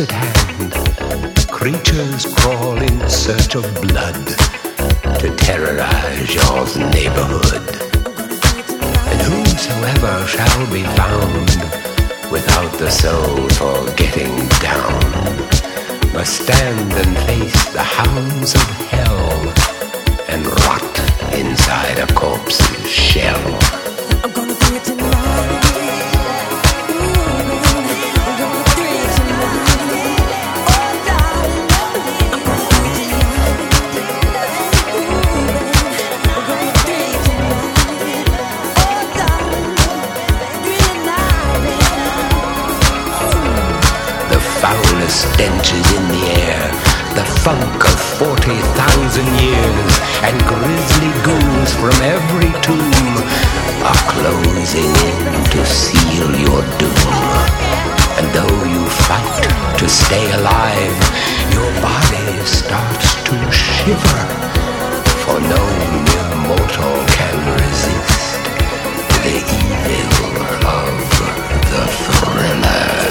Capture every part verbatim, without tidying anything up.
at hand, creatures crawl in search of blood to terrorize your neighborhood. And whosoever shall be found without the soul for getting down must stand and face the hounds of hell and rot inside a corpse's shell. I'm gonna do it tonight. Stench is in the air, the funk of forty thousand years, and grisly ghouls from every tomb are closing in to seal your doom. And though you fight to stay alive, your body starts to shiver, for no mere mortal can resist the evil of the thriller.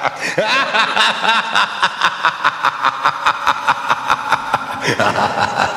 Ha ha ha ha!